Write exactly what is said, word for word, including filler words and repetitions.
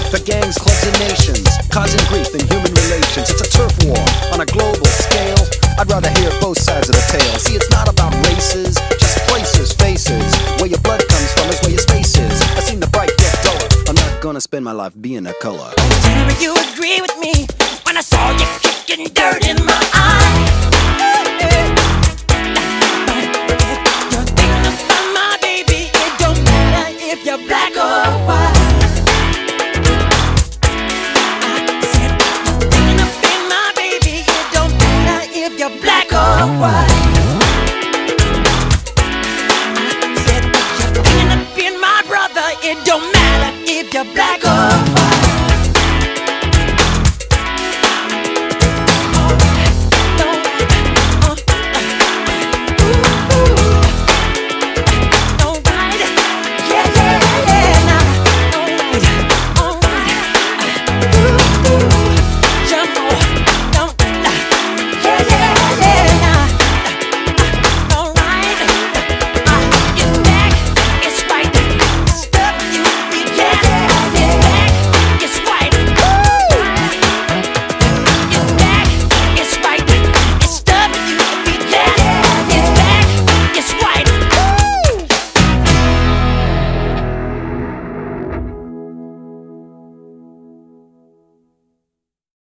For gangs, clubs, and nations, causing grief in human relations. It's a turf war on a global scale. I'd rather hear both sides of the tale. See, it's not about races, just places, faces. Where your blood comes from is where your space is. I seen the bright get duller. I'm not gonna spend my life being a color. Tell me you agree with me when I saw you kicking dirt in my eye. You're thinking about my baby. It don't matter if you're black or white. Black or white. Said you're thinking of being my brother. It don't matter if you're black or white.